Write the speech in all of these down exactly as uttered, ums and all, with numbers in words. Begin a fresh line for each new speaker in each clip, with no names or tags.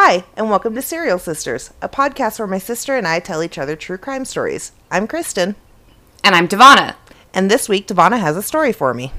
Hi, and welcome to Serial Sisters, a podcast where my sister and I tell each other true crime stories. I'm Kristen.
And I'm Devana.
And this week, Devana has a story for me.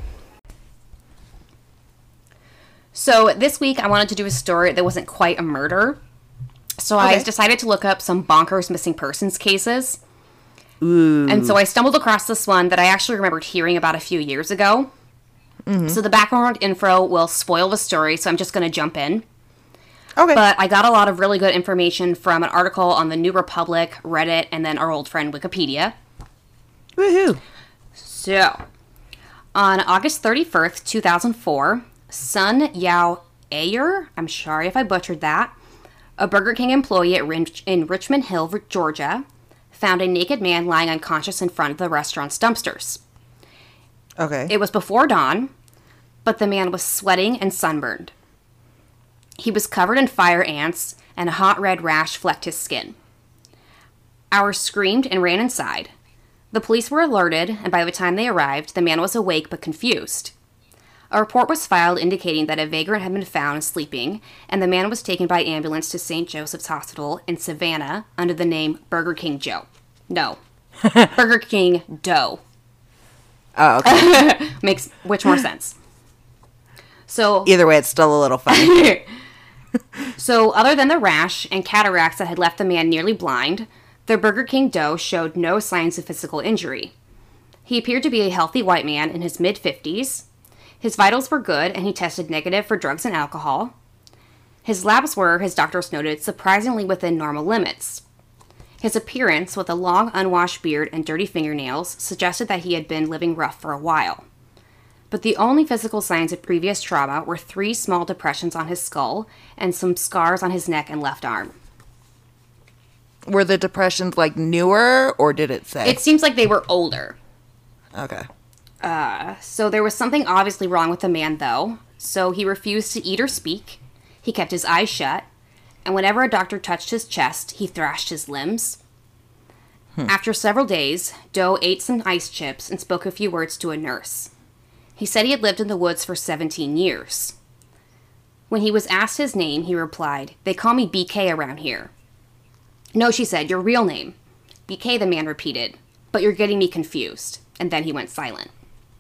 So this week, I wanted to do a story that wasn't quite a murder. So
Okay.
I decided to look up some bonkers missing persons cases.
Ooh.
And so I stumbled across this one that I actually remembered hearing about a few years ago. Mm-hmm. So the background info will spoil the story, so I'm just going to jump in.
Okay.
But I got a lot of really good information from an article on the New Republic, Reddit, and then our old friend Wikipedia.
Woohoo.
So, on August thirty-first, two thousand four, Sun Yao Ayer, I'm sorry if I butchered that, a Burger King employee at Rich- in Richmond Hill, Georgia, found a naked man lying unconscious in front of the restaurant's dumpsters.
Okay.
It was before dawn, but the man was sweating and sunburned. He was covered in fire ants, and a hot red rash flecked his skin. Ours screamed and ran inside. The police were alerted, and by the time they arrived, the man was awake but confused. A report was filed indicating that a vagrant had been found sleeping, and the man was taken by ambulance to Saint Joseph's Hospital in Savannah under the name Burger King Joe. No. Burger King Doe.
Oh, okay.
Makes which more sense. So
Either way, it's still a little funny.
So, other than the rash and cataracts that had left the man nearly blind, the Burger King Doe showed no signs of physical injury. He appeared to be a healthy white man in his mid-fifties. His vitals were good, and he tested negative for drugs and alcohol. His labs were, his doctors noted, surprisingly within normal limits. His appearance, with a long, unwashed beard and dirty fingernails, suggested that he had been living rough for a while. But the only physical signs of previous trauma were three small depressions on his skull and some scars on his neck and left arm.
Were the depressions, like, newer, or did it say?
It seems like they were older.
Okay.
Uh, so there was something obviously wrong with the man, though. So he refused to eat or speak. He kept his eyes shut. And whenever a doctor touched his chest, he thrashed his limbs. Hmm. After several days, Doe ate some ice chips and spoke a few words to a nurse. He said he had lived in the woods for seventeen years. When he was asked his name, he replied, "They call me B K around here." "No," she said, "your real name." "B K," the man repeated, "but you're getting me confused." And then he went silent.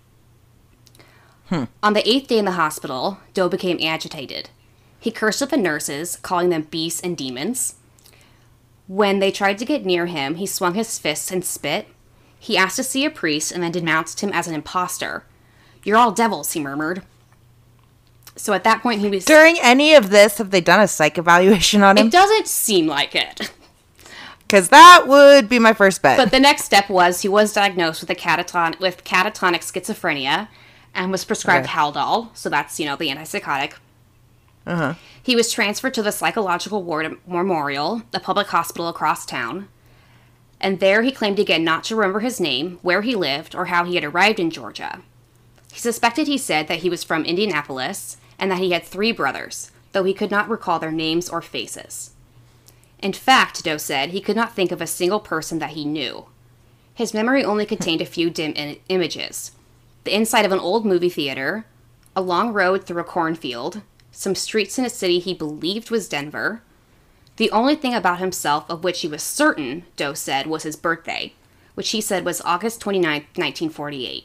Hmm. On the eighth day in the hospital, Doe became agitated. He cursed at the nurses, calling them beasts and demons. When they tried to get near him, he swung his fists and spit. He asked to see a priest and then denounced him as an imposter. "You're all devils," he murmured. So at that point, he was...
During any of this, have they done a psych evaluation on him?
It doesn't seem like it.
Because that would be my first bet.
But the next step was he was diagnosed with a cataton- with catatonic schizophrenia and was prescribed
Okay.
Haldol. So that's, you know, the antipsychotic.
Uh-huh.
He was transferred to the Psychological Ward Memorial, a public hospital across town. And there he claimed again not to remember his name, where he lived, or how he had arrived in Georgia. He suspected, he said, that he was from Indianapolis and that he had three brothers, though he could not recall their names or faces. In fact, Doe said, he could not think of a single person that he knew. His memory only contained a few dim in- images. The inside of an old movie theater, a long road through a cornfield, some streets in a city he believed was Denver. The only thing about himself of which he was certain, Doe said, was his birthday, which he said was August twenty-ninth, nineteen forty-eight.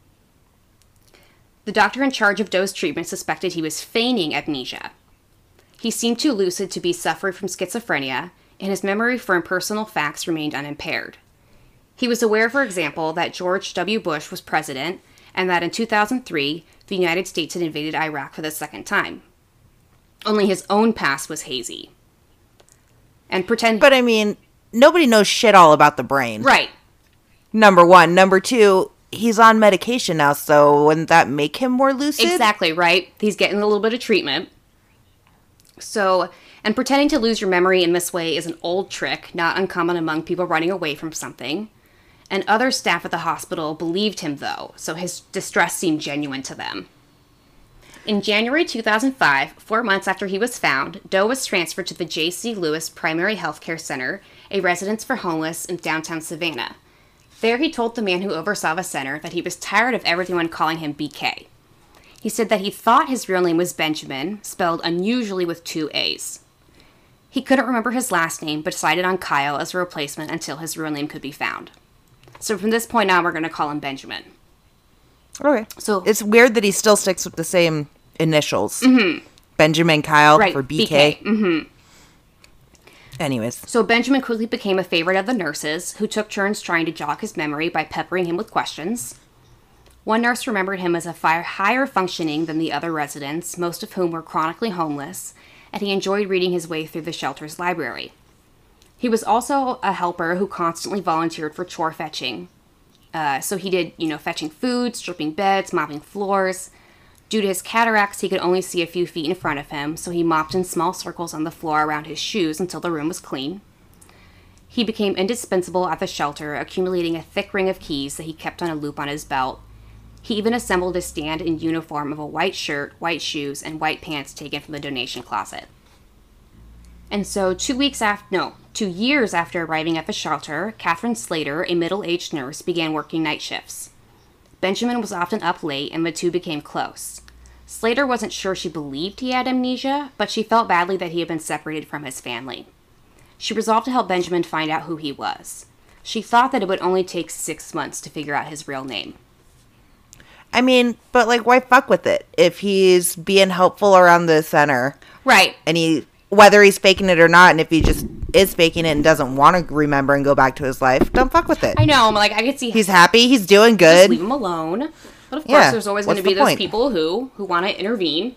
The doctor in charge of Doe's treatment suspected he was feigning amnesia. He seemed too lucid to be suffering from schizophrenia, and his memory for impersonal facts remained unimpaired. He was aware, for example, that George W. Bush was president, and that in two thousand three, the United States had invaded Iraq for the second time. Only his own past was hazy. And pretend...
But I mean, nobody knows shit all about the brain.
Right.
Number one. Number two, he's on medication now, so wouldn't that make him more lucid?
Exactly, right? He's getting a little bit of treatment. So, and pretending to lose your memory in this way is an old trick, not uncommon among people running away from something. And other staff at the hospital believed him, though, so his distress seemed genuine to them. In January two thousand five, four months after he was found, Doe was transferred to the J C. Lewis Primary Health Care Center, a residence for homeless in downtown Savannah. There he told the man who oversaw the center that he was tired of everyone calling him B K. He said that he thought his real name was Benjamin, spelled unusually with two A's. He couldn't remember his last name, but decided on Kyle as a replacement until his real name could be found. So from this point on, we're going to call him Benjamin.
Okay.
So
it's weird that he still sticks with the same initials. Mm-hmm. Benjamin Kyle
right,
for B K.
B K. Mm-hmm.
Anyways.
So Benjamin quickly became a favorite of the nurses, who took turns trying to jog his memory by peppering him with questions. One nurse remembered him as a far higher functioning than the other residents, most of whom were chronically homeless, and he enjoyed reading his way through the shelter's library. He was also a helper who constantly volunteered for chore fetching. Uh, so he did, you know, fetching food, stripping beds, mopping floors. Due to his cataracts, he could only see a few feet in front of him, so he mopped in small circles on the floor around his shoes until the room was clean. He became indispensable at the shelter, accumulating a thick ring of keys that he kept on a loop on his belt. He even assembled a stand in uniform of a white shirt, white shoes, and white pants taken from the donation closet. And so two weeks after, no, two years after arriving at the shelter, Catherine Slater, a middle-aged nurse, began working night shifts. Benjamin was often up late, and the two became close. Slater wasn't sure she believed he had amnesia, but she felt badly that he had been separated from his family. She resolved to help Benjamin find out who he was. She thought that it would only take six months to figure out his real name.
I mean, but, like, why fuck with it? If he's being helpful around the center.
Right.
And he, whether he's faking it or not, and if he just is faking it and doesn't want to remember and go back to his life, don't fuck with it.
I know. I'm like, I could see.
He's happy. He's doing good.
Just leave him alone. But, of course,
Yeah,
there's always going to
what's
be
the
those
point?
people who, who want to intervene.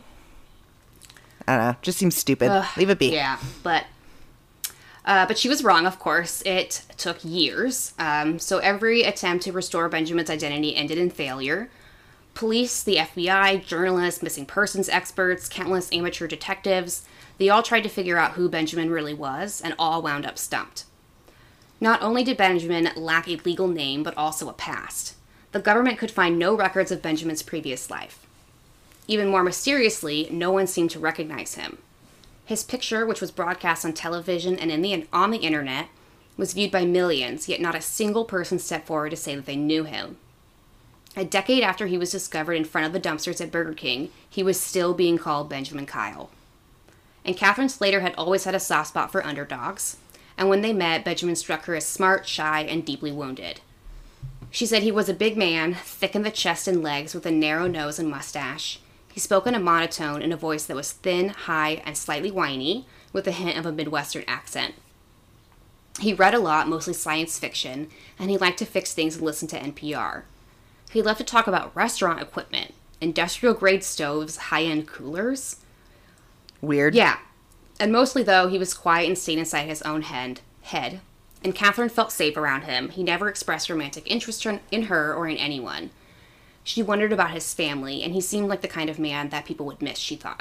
I don't know. Just seems stupid.
Ugh,
Leave it be.
Yeah, but... Uh, but she was wrong, of course. It took years. Um, so every attempt to restore Benjamin's identity ended in failure. Police, the F B I, journalists, missing persons experts, countless amateur detectives, they all tried to figure out who Benjamin really was, and all wound up stumped. Not only did Benjamin lack a legal name, but also a past. The government could find no records of Benjamin's previous life. Even more mysteriously, no one seemed to recognize him. His picture, which was broadcast on television and in the, on the internet, was viewed by millions, yet not a single person stepped forward to say that they knew him. A decade after he was discovered in front of the dumpsters at Burger King, he was still being called Benjamin Kyle. And Catherine Slater had always had a soft spot for underdogs, and when they met, Benjamin struck her as smart, shy, and deeply wounded. She said he was a big man, thick in the chest and legs, with a narrow nose and mustache. He spoke in a monotone in a voice that was thin, high, and slightly whiny, with a hint of a Midwestern accent. He read a lot, mostly science fiction, and he liked to fix things and listen to N P R. He loved to talk about restaurant equipment, industrial-grade stoves, high-end coolers.
Weird.
Yeah. And mostly, though, he was quiet and stayed inside his own head, head. And Catherine felt safe around him. He never expressed romantic interest in her or in anyone. She wondered about his family, and he seemed like the kind of man that people would miss, she thought.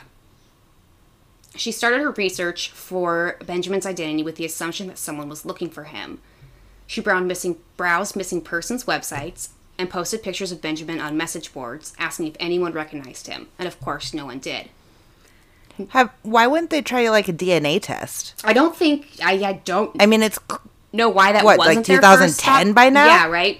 She started her research for Benjamin's identity with the assumption that someone was looking for him. She browsed missing, browsed missing persons websites and posted pictures of Benjamin on message boards, asking if anyone recognized him. And of course, no one did.
Have, why wouldn't they try, like, a D N A test?
I don't think, I, I don't
I mean, it's...
know why that
What,
wasn't
like
their
twenty
first
ten
stop.
by now?
Yeah, right?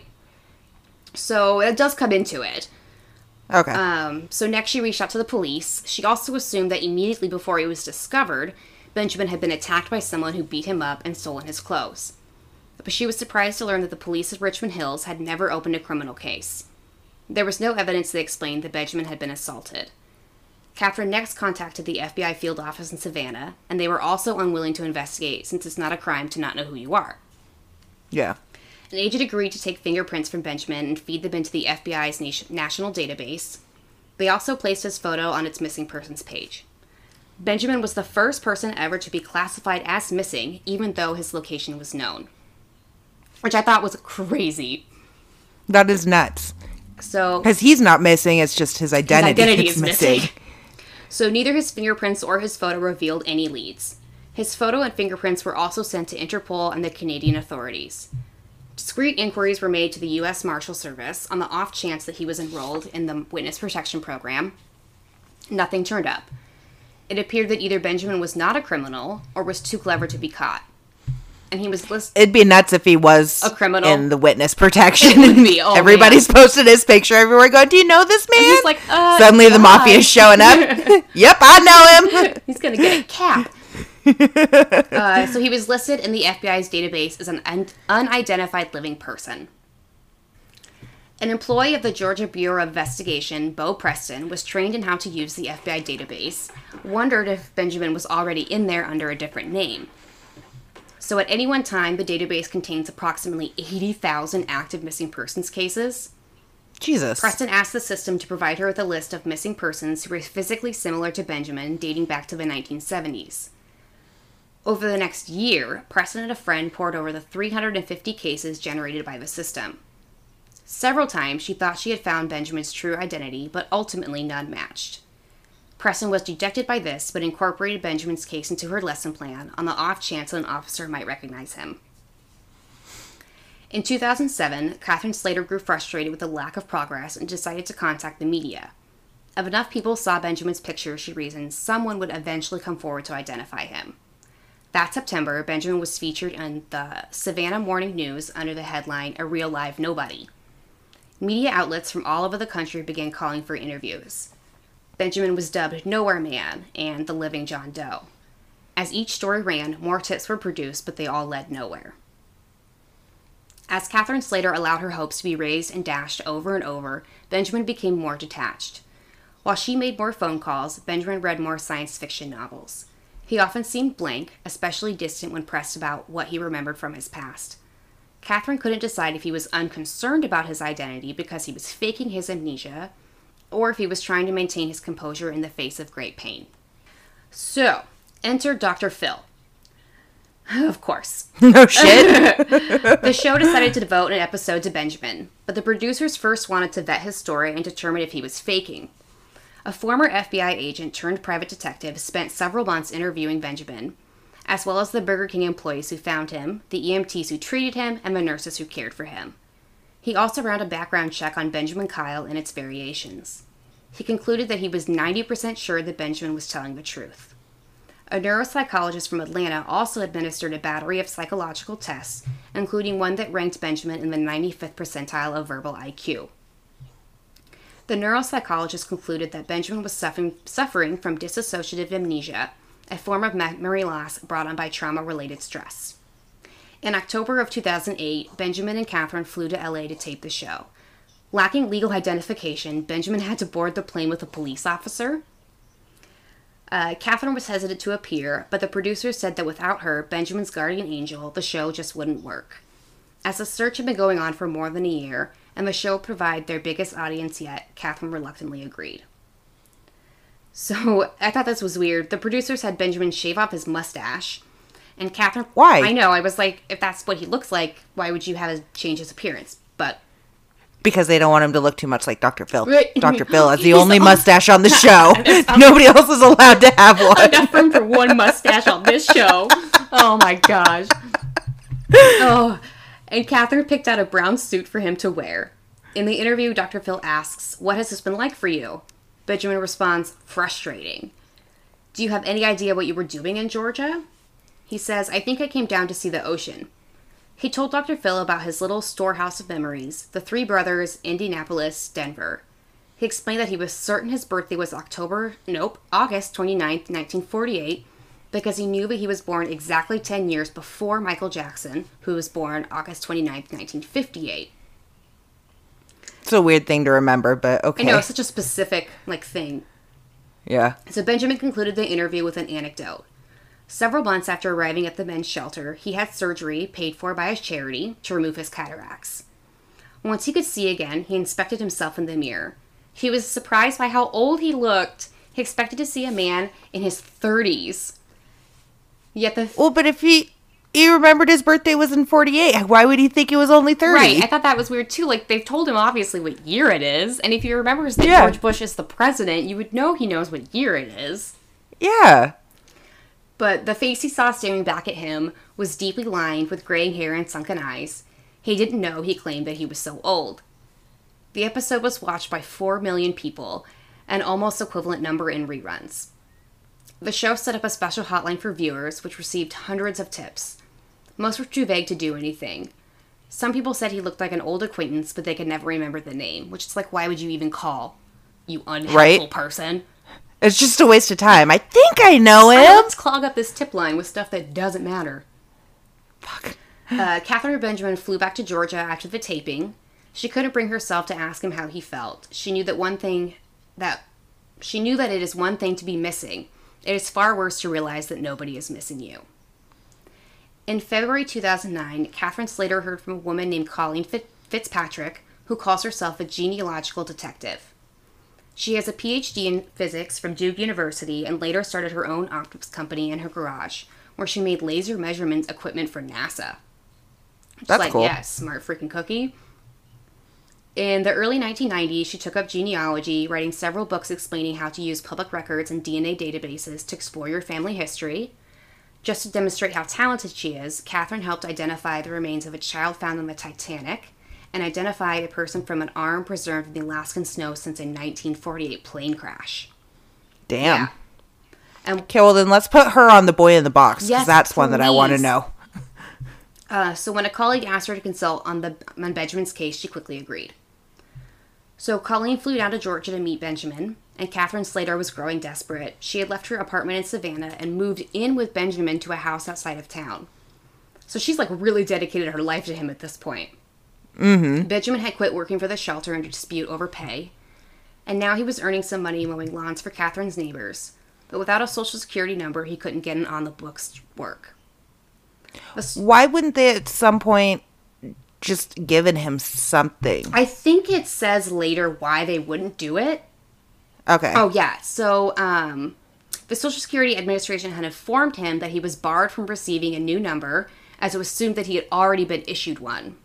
So it does come into it.
Okay.
Um, so next she reached out to the police. She also assumed that immediately before he was discovered, Benjamin had been attacked by someone who beat him up and stolen his clothes. But she was surprised to learn that the police of Richmond Hills had never opened a criminal case. There was no evidence that explained that Benjamin had been assaulted. Catherine next contacted the F B I field office in Savannah, and they were also unwilling to investigate since it's not a crime to not know who you are.
Yeah.
An agent agreed to take fingerprints from Benjamin and feed them into the F B I's national database. They also placed his photo on its missing persons page. Benjamin was the first person ever to be classified as missing, even though his location was known. Which I thought was crazy.
That is nuts.
So,
because he's not missing, it's just his identity,
his identity
is
is
missing.
missing. So neither his fingerprints or his photo revealed any leads. His photo and fingerprints were also sent to Interpol and the Canadian authorities. Discreet inquiries were made to the U S Marshal Service on the off chance that he was enrolled in the Witness Protection Program. Nothing turned up. It appeared that either Benjamin was not a criminal or was too clever to be caught. And he was listed.
It'd be nuts if he was
a criminal
in the witness protection.
It would be. Oh,
Everybody's
man.
posted his picture everywhere going, do you know this man?
And he's like, uh,
Suddenly the
God.
mafia's showing up. Yep, I know him.
He's going to get a cap. uh, so he was listed in the F B I's database as an un- unidentified living person. An employee of the Georgia Bureau of Investigation, Bo Preston, was trained in how to use the F B I database, wondered if Benjamin was already in there under a different name. So at any one time, the database contains approximately eighty thousand active missing persons cases.
Jesus.
Preston asked the system to provide her with a list of missing persons who were physically similar to Benjamin dating back to the nineteen seventies. Over the next year, Preston and a friend pored over the three hundred fifty cases generated by the system. Several times, she thought she had found Benjamin's true identity, but ultimately none matched. Preston was dejected by this, but incorporated Benjamin's case into her lesson plan on the off chance that an officer might recognize him. In two thousand seven, Catherine Slater grew frustrated with the lack of progress and decided to contact the media. If enough people saw Benjamin's picture, she reasoned, someone would eventually come forward to identify him. That September, Benjamin was featured in the Savannah Morning News under the headline, A Real Live Nobody. Media outlets from all over the country began calling for interviews. Benjamin was dubbed Nowhere Man and the Living John Doe. As each story ran, more tips were produced, but they all led nowhere. As Catherine Slater allowed her hopes to be raised and dashed over and over, Benjamin became more detached. While she made more phone calls, Benjamin read more science fiction novels. He often seemed blank, especially distant when pressed about what he remembered from his past. Catherine couldn't decide if he was unconcerned about his identity because he was faking his amnesia, or if he was trying to maintain his composure in the face of great pain. So, enter Doctor Phil. Of course.
No shit.
The show decided to devote an episode to Benjamin, but the producers first wanted to vet his story and determine if he was faking. A former F B I agent turned private detective spent several months interviewing Benjamin, as well as the Burger King employees who found him, the E M Ts who treated him, and the nurses who cared for him. He also ran a background check on Benjamin Kyle and its variations. He concluded that he was ninety percent sure that Benjamin was telling the truth. A neuropsychologist from Atlanta also administered a battery of psychological tests, including one that ranked Benjamin in the ninety-fifth percentile of verbal I Q. The neuropsychologist concluded that Benjamin was suffering, suffering from dissociative amnesia, a form of memory loss brought on by trauma-related stress. In October of two thousand eight, Benjamin and Catherine flew to L A to tape the show. Lacking legal identification, Benjamin had to board the plane with a police officer. Uh, Catherine was hesitant to appear, but the producers said that without her, Benjamin's guardian angel, the show just wouldn't work. As the search had been going on for more than a year, and the show provided their biggest audience yet, Catherine reluctantly agreed. So, I thought this was weird. The producers had Benjamin shave off his mustache, and Catherine...
Why?
I know, I was like, if that's what he looks like, why would you have him change his appearance? But...
Because they don't want him to look too much like Doctor Phil.
Right.
Doctor Phil has the
He's
only
all-
mustache on the show. Nobody else is allowed to have one.
enough room for one mustache on this show. Oh my gosh. Oh, and Catherine picked out a brown suit for him to wear. In the interview, Doctor Phil asks, "What has this been like for you?" Benjamin responds, "Frustrating." "Do you have any idea what you were doing in Georgia?" He says, "I think I came down to see the ocean." He told Doctor Phil about his little storehouse of memories, the three brothers, Indianapolis, Denver. He explained that he was certain his birthday was October, nope, August twenty-ninth, nineteen forty-eight, because he knew that he was born exactly ten years before Michael Jackson, who was born August twenty-ninth, nineteen fifty-eight.
It's a weird thing to remember, but okay.
I know, it's such a specific, like, thing.
Yeah.
So Benjamin concluded the interview with an anecdote. Several months after arriving at the men's shelter, he had surgery paid for by his charity to remove his cataracts. Once he could see again, he inspected himself in the mirror. He was surprised by how old he looked. He expected to see a man in his thirties. Yet the...
Well, but if he... He remembered his birthday was in forty-eight. Why would he think it was only thirty?
Right, I thought that was weird too. Like, they've told him obviously what year it is, and if he remembers that
Yeah.
George Bush is the president, you would know he knows what year it is.
Yeah.
But the face he saw staring back at him was deeply lined with graying hair and sunken eyes. He didn't know he claimed that he was so old. The episode was watched by four million people, an almost equivalent number in reruns. The show set up a special hotline for viewers, which received hundreds of tips. Most were too vague to do anything. Some people said he looked like an old acquaintance, but they could never remember the name, which is like, why would you even call, you unhelpful
Right.
person?
It's just a waste of time. I think I know him.
Let's clog up this tip line with stuff that doesn't matter.
Fuck.
Uh, Catherine Benjamin flew back to Georgia after the taping. She couldn't bring herself to ask him how he felt. She knew that one thing that she knew that it is one thing to be missing. It is far worse to realize that nobody is missing you. In February two thousand nine, Catherine Slater heard from a woman named Colleen Fitzpatrick, who calls herself a genealogical detective. She has a P H D in physics from Duke University and later started her own optics company in her garage, where she made laser measurement equipment for NASA. It's
That's
like,
cool.
yeah, smart freaking cookie. In the early nineteen nineties, she took up genealogy, writing several books explaining how to use public records and D N A databases to explore your family history. Just to demonstrate how talented she is, Catherine helped identify the remains of a child found on the Titanic and identified a person from an arm preserved in the Alaskan snow since a nineteen forty-eight plane crash.
Damn.
Yeah. And
Okay, well then let's put her on the boy in the box, because
Yes,
that's one that I want to
please.
know.
Uh, so when a colleague asked her to consult on the on Benjamin's case, she quickly agreed. So Colleen flew down to Georgia to meet Benjamin, and Catherine Slater was growing desperate. She had left her apartment in Savannah and moved in with Benjamin to a house outside of town. So she's like really dedicated her life to him at this point.
Mm-hmm.
Benjamin had quit working for the shelter in a dispute over pay, and now he was earning some money mowing lawns for Catherine's neighbors. But without a social security number, he couldn't get an on-the-books work.
Why wouldn't they at some point just given him something?
I think it says later why they wouldn't do it.
Okay.
Oh, yeah. So, um, the Social Security Administration had informed him that he was barred from receiving a new number, as it was assumed that he had already been issued one.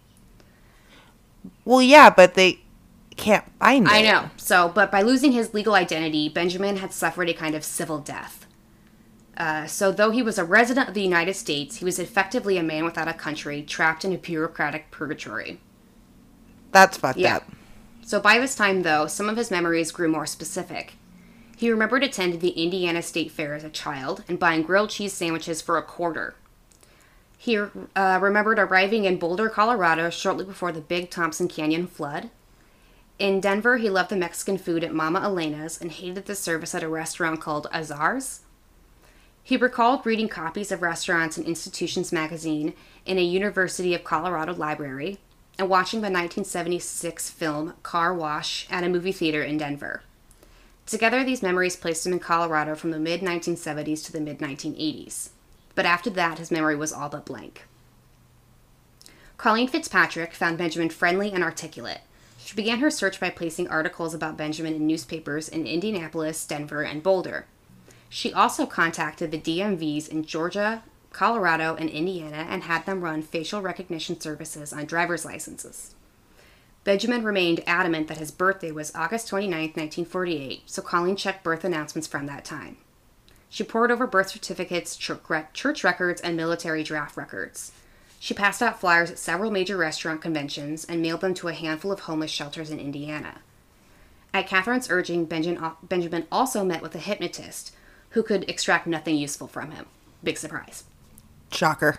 Well, yeah, but they can't find it.
I know. So, but by losing his legal identity, Benjamin had suffered a kind of civil death. Uh, so, though he was a resident of the United States, he was effectively a man without a country, trapped in a bureaucratic purgatory.
That's fucked
Yeah.
up.
So by this time, though, some of his memories grew more specific. He remembered attending the Indiana State Fair as a child and buying grilled cheese sandwiches for a quarter. He uh, remembered arriving in Boulder, Colorado shortly before the big Thompson Canyon flood. In Denver, he loved the Mexican food at Mama Elena's and hated the service at a restaurant called Azar's. He recalled reading copies of Restaurants and Institutions magazine in a University of Colorado library and watching the nineteen seventy-six film Car Wash at a movie theater in Denver. Together, these memories placed him in Colorado from the mid nineteen seventies to the mid nineteen eighties. But after that, his memory was all but blank. Colleen Fitzpatrick found Benjamin friendly and articulate. She began her search by placing articles about Benjamin in newspapers in Indianapolis, Denver, and Boulder. She also contacted the D M Vs in Georgia, Colorado, and Indiana and had them run facial recognition services on driver's licenses. Benjamin remained adamant that his birthday was August twenty-ninth, nineteen forty-eight, so Colleen checked birth announcements from that time. She pored over birth certificates, church records, and military draft records. She passed out flyers at several major restaurant conventions and mailed them to a handful of homeless shelters in Indiana. At Catherine's urging, Benjamin also met with a hypnotist who could extract nothing useful from him. Big surprise.
Shocker.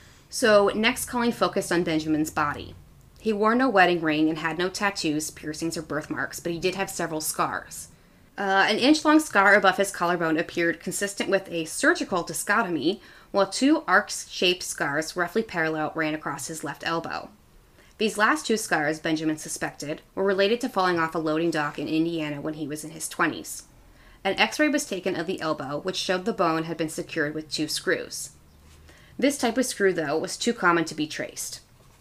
So next, Colleen focused on Benjamin's body. He wore no wedding ring and had no tattoos, piercings, or birthmarks, but he did have several scars. Uh, an inch-long scar above his collarbone appeared consistent with a surgical discotomy, while two arc-shaped scars roughly parallel ran across his left elbow. These last two scars, Benjamin suspected, were related to falling off a loading dock in Indiana when he was in his twenties. An x-ray was taken of the elbow, which showed the bone had been secured with two screws. This type of screw, though, was too common to be traced.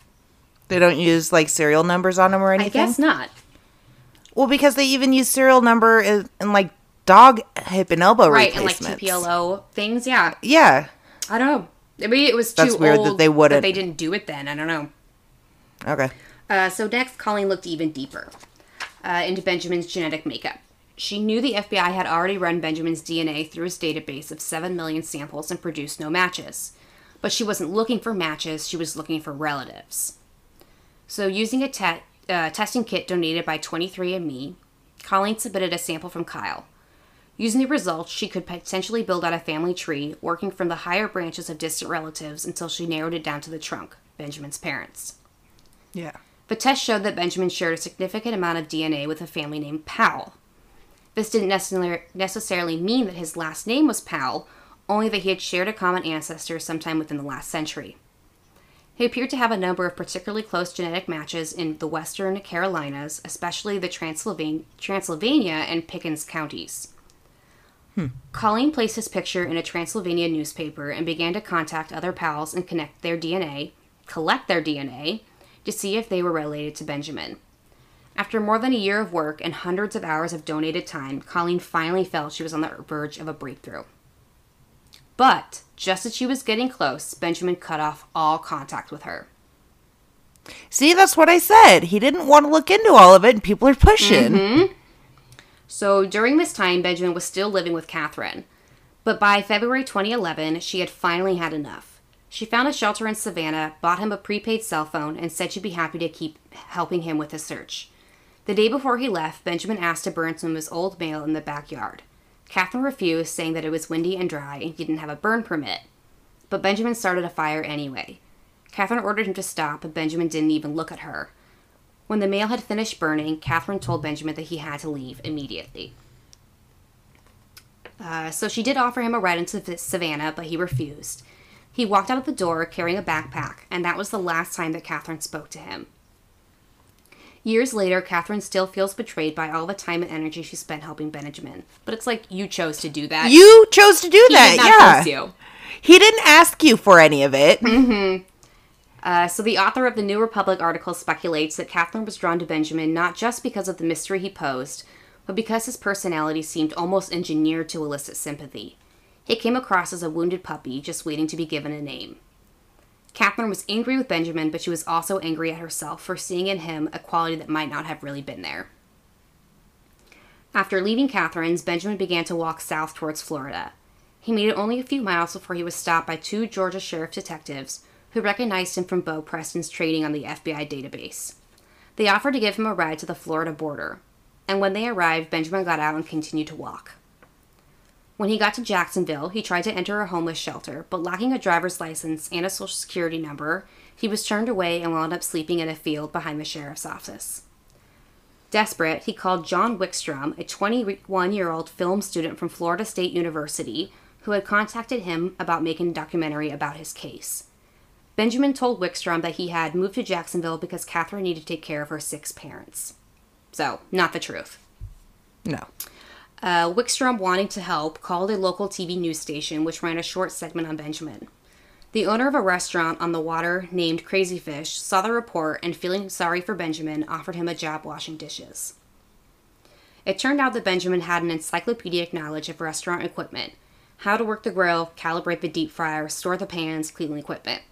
They don't use, like, serial numbers on them or anything?
I guess not.
Well, because they even use serial number in, in like, dog hip and elbow
Right, and,
replacements.
like, T P L O things, yeah.
Yeah.
I don't know. Maybe it was too
That's weird
old
that they wouldn't.
that they didn't do it then. I don't know.
Okay.
Uh, so next, Colleen looked even deeper uh, into Benjamin's genetic makeup. She knew the F B I had already run Benjamin's D N A through his database of seven million samples and produced no matches. But she wasn't looking for matches, she was looking for relatives. So using a te- uh, testing kit donated by twenty-three and me, Colleen submitted a sample from Kyle. Using the results, she could potentially build out a family tree, working from the higher branches of distant relatives until she narrowed it down to the trunk, Benjamin's parents.
Yeah.
The test showed that Benjamin shared a significant amount of D N A with a family named Powell. This didn't necessarily necessarily mean that his last name was Powell, only that he had shared a common ancestor sometime within the last century. He appeared to have a number of particularly close genetic matches in the western Carolinas, especially the Transylvania, Transylvania and Pickens counties. Hmm. Colleen placed his picture in a Transylvania newspaper and began to contact other Powells and connect their D N A, collect their D N A, to see if they were related to Benjamin. After more than a year of work and hundreds of hours of donated time, Colleen finally felt she was on the verge of a breakthrough. But, just as she was getting close, Benjamin cut off all contact with her.
See, that's what I said. He didn't want to look into all of it, and people are pushing.
Mm-hmm. So, during this time, Benjamin was still living with Catherine. But by February twenty eleven, she had finally had enough. She found a shelter in Savannah, bought him a prepaid cell phone, and said she'd be happy to keep helping him with his search. The day before he left, Benjamin asked to burn some of his old mail in the backyard. Catherine refused, saying that it was windy and dry and he didn't have a burn permit. But Benjamin started a fire anyway. Catherine ordered him to stop, but Benjamin didn't even look at her. When the mail had finished burning, Catherine told Benjamin that he had to leave immediately. Uh, so she did offer him a ride into Savannah, but he refused. He walked out of the door carrying a backpack, and that was the last time that Catherine spoke to him. Years later, Catherine still feels betrayed by all the time and energy she spent helping Benjamin. But it's like, you chose to do that.
You chose to do
he
that,
did not
yeah.
force you.
He didn't ask you for any of it.
Mm-hmm. Uh, so the author of the New Republic article speculates that Catherine was drawn to Benjamin not just because of the mystery he posed, but because his personality seemed almost engineered to elicit sympathy. He came across as a wounded puppy, just waiting to be given a name. Catherine was angry with Benjamin, but she was also angry at herself for seeing in him a quality that might not have really been there. After leaving Catherine's, Benjamin began to walk south towards Florida. He made it only a few miles before he was stopped by two Georgia sheriff detectives who recognized him from Bo Preston's trading on the F B I database. They offered to give him a ride to the Florida border, and when they arrived, Benjamin got out and continued to walk. When he got to Jacksonville, he tried to enter a homeless shelter, but lacking a driver's license and a social security number, he was turned away and wound up sleeping in a field behind the sheriff's office. Desperate, he called John Wickstrom, a twenty-one-year-old film student from Florida State University, who had contacted him about making a documentary about his case. Benjamin told Wickstrom that he had moved to Jacksonville because Catherine needed to take care of her sick parents. So, not the truth.
No.
Uh, Wickstrom, wanting to help, called a local T V news station, which ran a short segment on Benjamin. The owner of a restaurant on the water named Crazy Fish saw the report and, feeling sorry for Benjamin, offered him a job washing dishes. It turned out that Benjamin had an encyclopedic knowledge of restaurant equipment, how to work the grill, calibrate the deep fryer, store the pans, clean the equipment.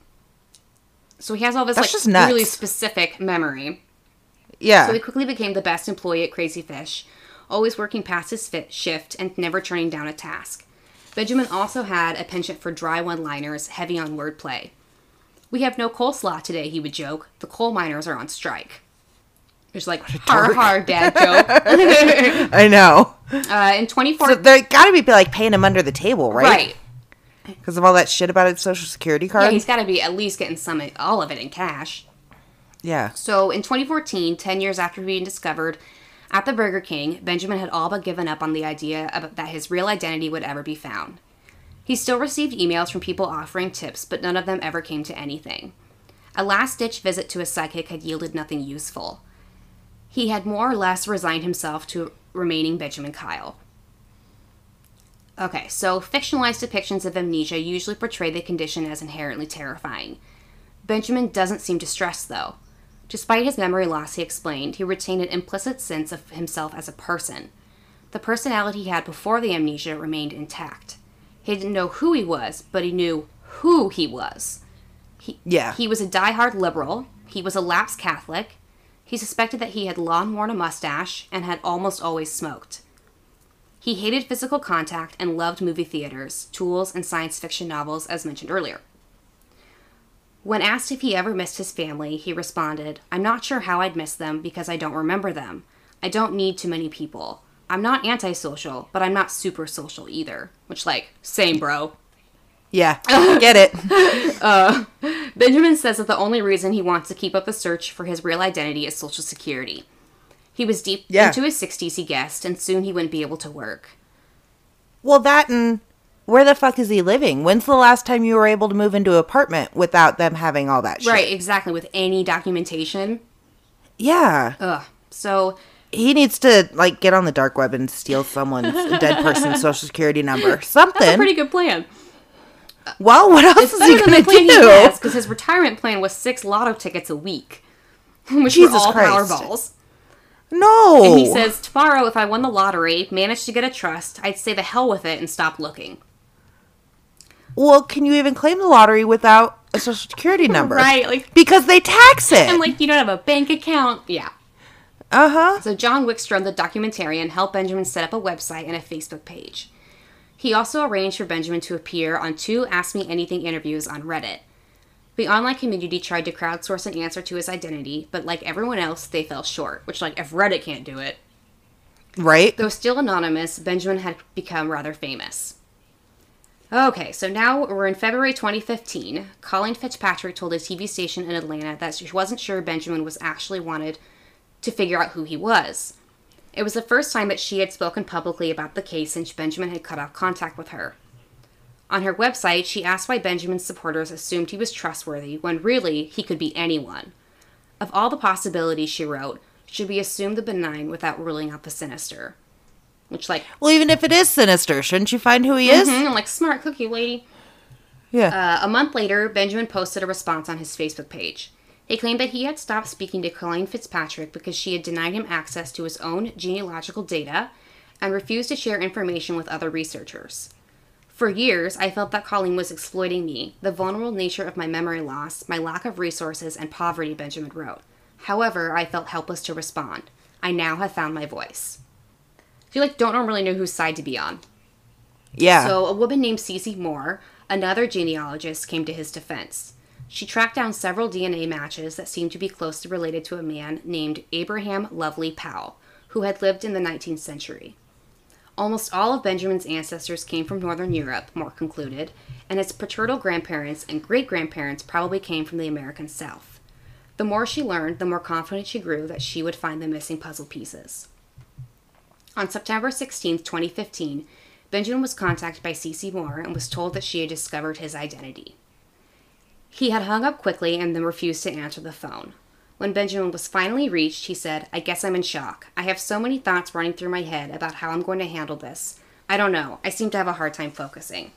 So he has all this
That's
like
just nuts.
really specific memory.
Yeah.
So he quickly became the best employee at Crazy Fish, always working past his fit shift and never turning down a task. Benjamin also had a penchant for dry one-liners, heavy on wordplay. "We have no coleslaw today," he would joke. "The coal miners are on strike." There's like, har har, dad joke.
I know.
Uh, in twenty fourteen...
So they gotta be like paying him under the table, right?
Right.
Because of all that shit about his social security card?
Yeah, he's got to be at least getting some, all of it in cash.
Yeah.
So in twenty fourteen, ten years after being discovered at the Burger King, Benjamin had all but given up on the idea of, that his real identity would ever be found. He still received emails from people offering tips, but none of them ever came to anything. A last-ditch visit to a psychic had yielded nothing useful. He had more or less resigned himself to remaining Benjamin Kyle. Okay, so fictionalized depictions of amnesia usually portray the condition as inherently terrifying. Benjamin doesn't seem distressed, though. Despite his memory loss, he explained, he retained an implicit sense of himself as a person. The personality he had before the amnesia remained intact. He didn't know who he was, but he knew who he was. He,
yeah.
He was a diehard liberal. He was a lapsed Catholic. He suspected that he had long worn a mustache and had almost always smoked. He hated physical contact and loved movie theaters, tools, and science fiction novels, as mentioned earlier. When asked if he ever missed his family, he responded, "I'm not sure how I'd miss them because I don't remember them. I don't need too many people. I'm not antisocial, but I'm not super social either." Which, like, same, bro.
Yeah, get it.
uh, Benjamin says that the only reason he wants to keep up the search for his real identity is Social Security. He was deep
Yeah.
into his sixties, he guessed, and soon he wouldn't be able to work.
Well, that and where the fuck is he living? When's the last time you were able to move into an apartment without them having all that shit?
Right, exactly, with any documentation.
Yeah.
Ugh. So,
He needs to, like, get on the dark web and steal someone's a dead person's social security number. Something.
that's a pretty good plan.
Well, what else
It's
is he
better than
going
the
to
plan he
do?
has, because his retirement plan was six lotto tickets a week, which
Jesus
were all
Christ.
Powerballs.
No.
And he says, tomorrow, if I won the lottery, managed to get a trust, I'd say the hell with it and stop looking.
Well, can you even claim the lottery without a social security number?
Right, like,
Because they tax it.
and like, you don't have a bank account. Yeah.
Uh-huh.
So John Wickstrom, the documentarian, helped Benjamin set up a website and a Facebook page. He also arranged for Benjamin to appear on two Ask Me Anything interviews on Reddit. The online community tried to crowdsource an answer to his identity, but like everyone else, they fell short, which, like, if Reddit can't do it.
Right?
Though still anonymous, Benjamin had become rather famous. Okay, so now we're in February twenty fifteen. Colleen Fitzpatrick told a T V station in Atlanta that she wasn't sure Benjamin was actually wanted to figure out who he was. It was the first time that she had spoken publicly about the case since Benjamin had cut off contact with her. On her website, she asked why Benjamin's supporters assumed he was trustworthy when really he could be anyone. Of all the possibilities, she wrote, should we assume the benign without ruling out the sinister? Which, like,
Well, even if it is sinister, shouldn't you find who he is?
mhm, like, smart cookie lady.
Yeah.
Uh, a month later, Benjamin posted a response on his Facebook page. He claimed that he had stopped speaking to Colleen Fitzpatrick because she had denied him access to his own genealogical data and refused to share information with other researchers. For years, I felt that Colleen was exploiting me, the vulnerable nature of my memory loss, my lack of resources, and poverty, Benjamin wrote. However, I felt helpless to respond. I now have found my voice. I feel like don't really know whose side to be on.
yeah.
So a woman named Cece Moore, another genealogist, came to his defense. She tracked down several D N A matches that seemed to be closely related to a man named Abraham Lovely Powell, who had lived in the nineteenth century. Almost all of Benjamin's ancestors came from Northern Europe, Moore concluded, and his paternal grandparents and great-grandparents probably came from the American South. The more she learned, the more confident she grew that she would find the missing puzzle pieces. On September sixteenth, twenty fifteen, Benjamin was contacted by Cece Moore and was told that she had discovered his identity. He had hung up quickly and then refused to answer the phone. When Benjamin was finally reached, he said, I guess I'm in shock. I have so many thoughts running through my head about how I'm going to handle this. I don't know. I seem to have a hard time focusing.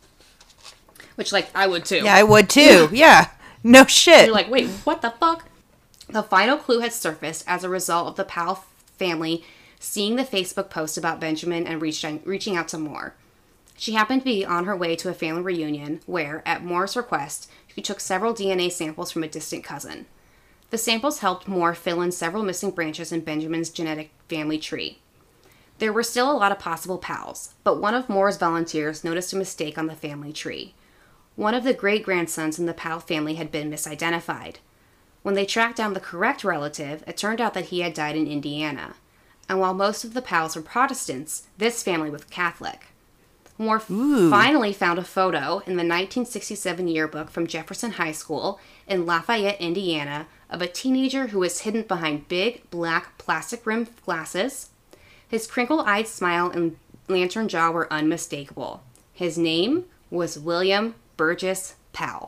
Which, like, I would too.
yeah, I would too. Yeah. No shit.
You're like, wait, what the fuck? The final clue had surfaced as a result of the Powell family seeing the Facebook post about Benjamin and reaching, reaching out to Moore. She happened to be on her way to a family reunion where, at Moore's request, she took several D N A samples from a distant cousin. The samples helped Moore fill in several missing branches in Benjamin's genetic family tree. There were still a lot of possible Powells, but one of Moore's volunteers noticed a mistake on the family tree. One of the great-grandsons in the Powell family had been misidentified. When they tracked down the correct relative, it turned out that he had died in Indiana. And while most of the Powells were Protestants, this family was Catholic. Moore
Ooh.
finally found a photo in the nineteen sixty-seven yearbook from Jefferson High School in Lafayette, Indiana, of a teenager who was hidden behind big, black, plastic-rimmed glasses. His crinkle-eyed smile and lantern jaw were unmistakable. His name was William Burgess Powell.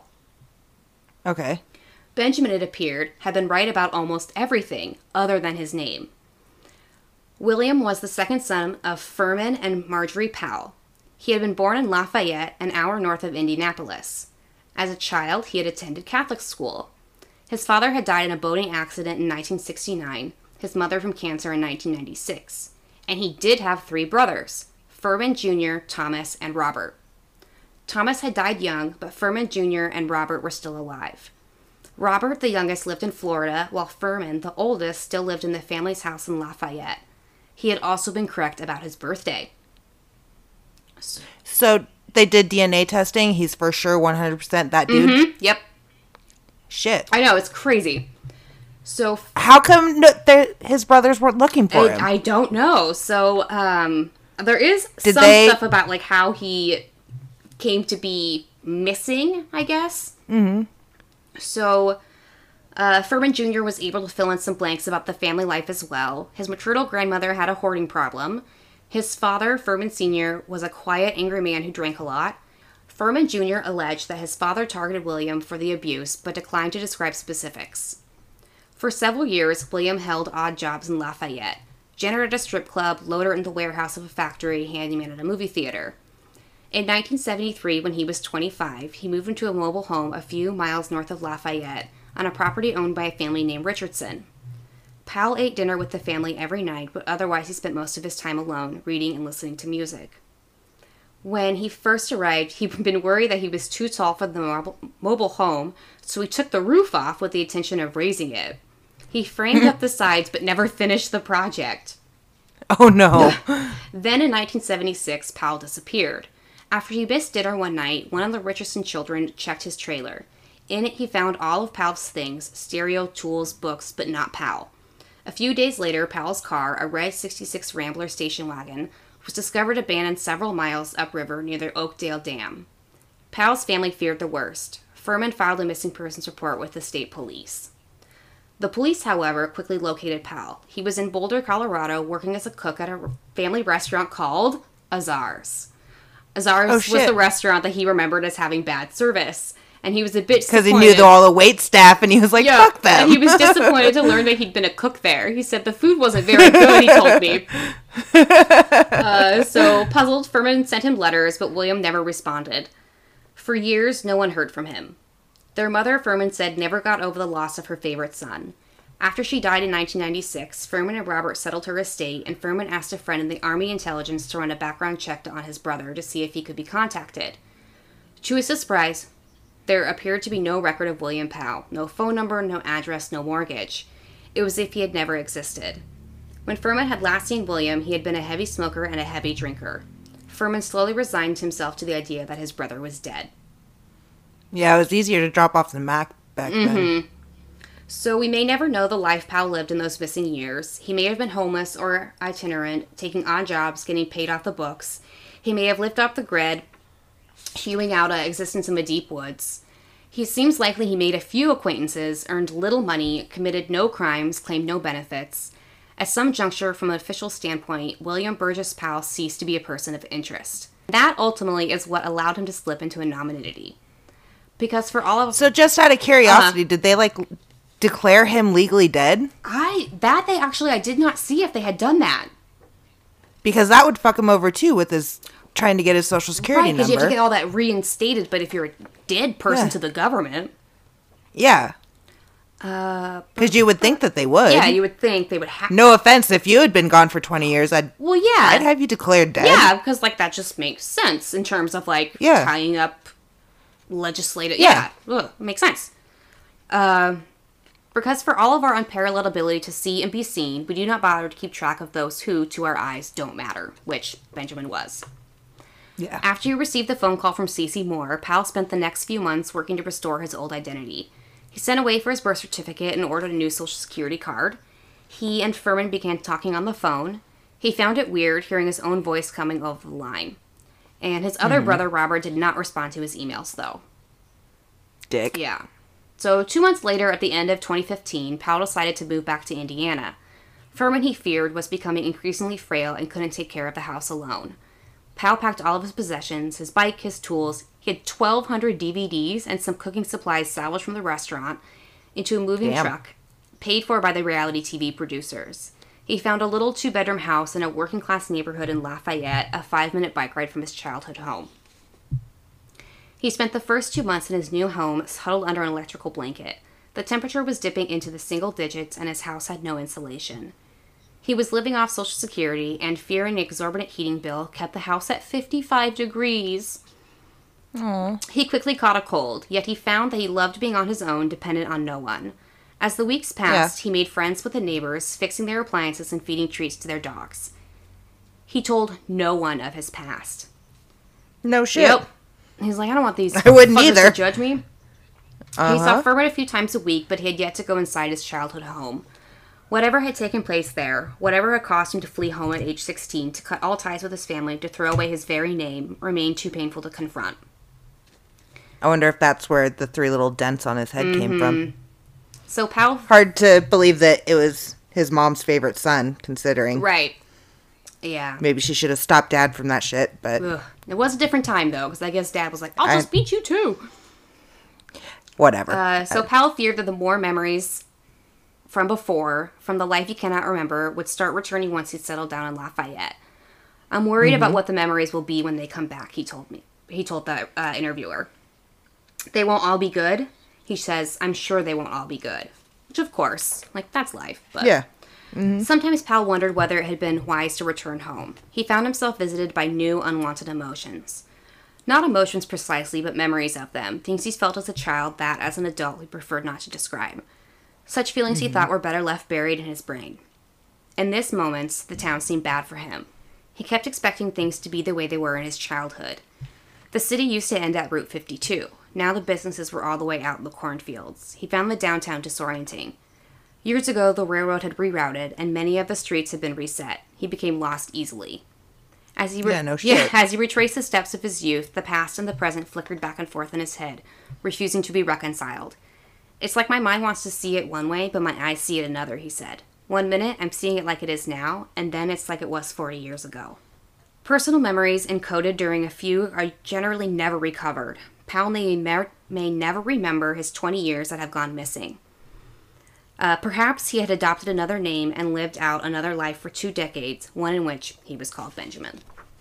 Okay.
Benjamin, it appeared, had been right about almost everything other than his name. William was the second son of Furman and Marjorie Powell. He had been born in Lafayette, an hour north of Indianapolis. As a child, he had attended Catholic school. His father had died in a boating accident in nineteen sixty-nine, his mother from cancer in nineteen ninety-six. And he did have three brothers, Furman Junior, Thomas, and Robert. Thomas had died young, but Furman Junior and Robert were still alive. Robert, the youngest, lived in Florida, while Furman, the oldest, still lived in the family's house in Lafayette. He had also been correct about his birthday.
So they did D N A testing. He's for sure one hundred percent that dude.
Mm-hmm. Yep.
Shit.
I know, it's crazy. So
How come no, they- his brothers weren't looking for him?
I, I don't know. So um, there is
Did
some
they-
stuff about like how he came to be missing, I guess. Mm-hmm. So Uh, Furman Junior was able to fill in some blanks about the family life as well. His maternal grandmother had a hoarding problem. His father, Furman Senior, was a quiet, angry man who drank a lot. Furman Junior alleged that his father targeted William for the abuse, but declined to describe specifics. For several years, William held odd jobs in Lafayette. Janitor at a strip club, loader in the warehouse of a factory, handyman at a movie theater. In nineteen seventy-three, when he was twenty-five, he moved into a mobile home a few miles north of Lafayette on a property owned by a family named Richardson. Powell ate dinner with the family every night, but otherwise he spent most of his time alone, reading and listening to music. When he first arrived, he'd been worried that he was too tall for the mobile home, so he took the roof off with the intention of raising it. He framed up the sides, but never finished the project.
Oh, no.
Then in nineteen seventy-six, Powell disappeared. After he missed dinner one night, one of the Richardson children checked his trailer. In it, he found all of Powell's things, stereo, tools, books, but not Powell. A few days later, Powell's car, a red sixty-six Rambler station wagon, was discovered abandoned several miles upriver near the Oakdale Dam. Powell's family feared the worst. Furman filed a missing persons report with the state police. The police, however, quickly located Powell. He was in Boulder, Colorado, working as a cook at a family restaurant called Azar's. Azar's
Oh,
was
shit.
the restaurant that he remembered as having bad service, and he was a bit
Because he
disappointed.
knew the, all the wait staff, and he was like,
Yeah,
fuck them.
and he was disappointed to learn that he'd been a cook there. He said the food wasn't very good, he told me. Uh, so, puzzled, Furman sent him letters, but William never responded. For years, no one heard from him. Their mother, Furman said, never got over the loss of her favorite son. After she died in nineteen ninety-six, Furman and Robert settled her estate, and Furman asked a friend in the Army intelligence to run a background check on his brother to see if he could be contacted. To his surprise, there appeared to be no record of William Powell. No phone number, no address, no mortgage. It was as if he had never existed. When Furman had last seen William, he had been a heavy smoker and a heavy drinker. Furman slowly resigned himself to the idea that his brother was dead.
Yeah, it was easier to drop off the Mac back then.
Mm-hmm. So we may never know the life Powell lived in those missing years. He may have been homeless or itinerant, taking odd jobs, getting paid off the books. He may have lived off the grid, hewing out an existence in the deep woods. He seems likely he made a few acquaintances, earned little money, committed no crimes, claimed no benefits. At some juncture, from an official standpoint, William Burgess Powell ceased to be a person of interest. That ultimately is what allowed him to slip into anonymity. Because for all of
So just out of curiosity,
Uh-huh.
did they, like, declare him legally dead?
I that they actually I did not see if they had done that.
Because that would fuck him over, too, with his trying to get his social security
Right, because you have to
number.
get all that reinstated, but if you're a dead person
Yeah.
to the government,
Yeah.
uh,
Because you would think that they would.
yeah, you would think they would have.
No offense, if you had been gone for twenty years, I'd,
Well, yeah,
I'd have you declared dead.
yeah, because like that just makes sense in terms of like
Yeah.
tying up legislative.
Yeah.
Yeah, Ugh, makes sense. Uh, because for all of our unparalleled ability to see and be seen, we do not bother to keep track of those who, to our eyes, don't matter, which Benjamin was.
Yeah.
After he received the phone call from Cece Moore, Powell spent the next few months working to restore his old identity. He sent away for his birth certificate and ordered a new social security card. He and Furman began talking on the phone. He found it weird hearing his own voice coming over the line. And his other brother, Robert, did not respond to his emails, though.
Dick.
Yeah. So two months later, at the end of twenty fifteen, Powell decided to move back to Indiana. Furman, he feared, was becoming increasingly frail and couldn't take care of the house alone. Powell packed all of his possessions, his bike, his tools. He had twelve hundred D V Ds and some cooking supplies salvaged from the restaurant into a moving
Damn.
truck, paid for by the reality T V producers. He found a little two-bedroom house in a working-class neighborhood in Lafayette, a five-minute bike ride from his childhood home. He spent the first two months in his new home huddled under an electrical blanket. The temperature was dipping into the single digits, and his house had no insulation. He was living off Social Security, and fearing the exorbitant heating bill kept the house at fifty-five degrees.
Aww.
He quickly caught a cold, yet he found that he loved being on his own, dependent on no one. As the weeks passed, he made friends with the neighbors, fixing their appliances and feeding treats to their dogs. He told no one of his past.
No shit.
Yep. He's like, I don't want these
I wouldn't
fuckers
either.
to judge me.
Uh-huh.
He saw Furman a few times a week, but he had yet to go inside his childhood home. Whatever had taken place there, whatever had caused him to flee home at age sixteen, to cut all ties with his family, to throw away his very name, remained too painful to confront.
I wonder if that's where the three little dents on his head came from.
So Pal...
Hard to believe that it was his mom's favorite son, considering.
Right. Yeah.
Maybe she should have stopped Dad from that shit, but...
Ugh. It was a different time, though, because I guess Dad was like, I'll just I... beat you, too.
Whatever.
Uh, so I... Pal feared that the more memories from before, from the life he cannot remember, would start returning once he settled down in Lafayette. I'm worried mm-hmm. about what the memories will be when they come back, he told me. He told the uh, interviewer. They won't all be good. He says, I'm sure they won't all be good. Which, of course, like, that's life. But
yeah. Mm-hmm.
Sometimes Pal wondered whether it had been wise to return home. He found himself visited by new, unwanted emotions. Not emotions precisely, but memories of them. Things he's felt as a child that, as an adult, he preferred not to describe. Such feelings mm-hmm. he thought were better left buried in his brain. In this moment, the town seemed bad for him. He kept expecting things to be the way they were in his childhood. The city used to end at Route fifty-two. Now the businesses were all the way out in the cornfields. He found the downtown disorienting. Years ago, the railroad had rerouted, and many of the streets had been reset. He became lost easily. As he re-
yeah, no shit.
Yeah, as he retraced the steps of his youth, the past and the present flickered back and forth in his head, refusing to be reconciled. It's like my mind wants to see it one way, but my eyes see it another, he said. One minute, I'm seeing it like it is now, and then it's like it was forty years ago. Personal memories encoded during a feud are generally never recovered. Pal may, mer- may never remember his twenty years that have gone missing. Uh, perhaps he had adopted another name and lived out another life for two decades, one in which he was called Benjamin.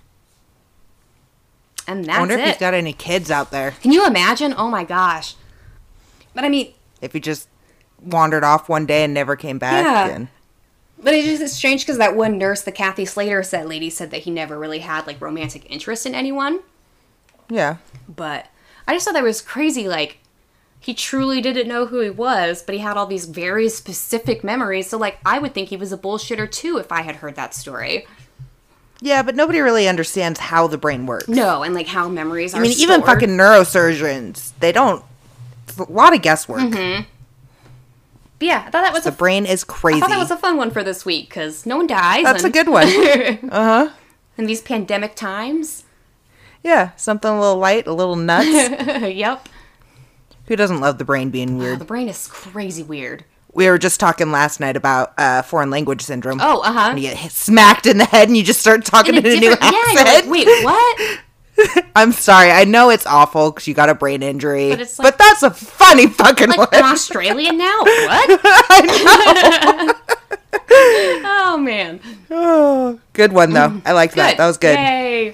And that's it.
I wonder if it. he's got any kids out there.
Can you imagine? Oh my gosh. But I mean...
If he just wandered off one day and never came back.
Yeah.
And...
But it's just it's strange because that one nurse, the Kathy Slater said lady, said that he never really had, like, romantic interest in anyone.
Yeah.
But I just thought that was crazy, like... He truly didn't know who he was, but he had all these very specific memories. So, like, I would think he was a bullshitter, too, if I had heard that story.
Yeah, but nobody really understands how the brain works.
No, and, like, how memories are
I mean,
stored.
even fucking neurosurgeons, they don't... It's a lot of guesswork.
Mm-hmm. But yeah, I thought that was
the
a... The
brain is crazy.
I thought that was a fun one for this week, because no one dies.
That's
and...
a good one. Uh-huh.
In these pandemic times.
Yeah, something a little light, a little nuts.
Yep.
Who doesn't love the brain being weird?
Oh, the brain is crazy weird.
We were just talking last night about uh, foreign language syndrome.
Oh, uh-huh.
And you get hit, smacked in the head and you just start talking in, in a, a new accent.
Yeah, you're like, wait, what?
I'm sorry. I know it's awful because you got a brain injury. But, it's like, but that's a funny fucking
like,
one.
I'm Australian now? What?
I know.
Oh, man.
Oh, good one, though. I liked
good.
that. That was good.
Yay.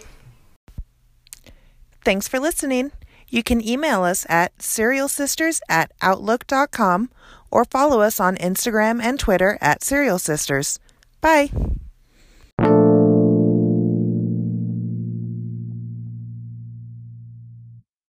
Thanks for listening. You can email us at serialsisters at outlook dot com or follow us on Instagram and Twitter at Serial Sisters. Bye.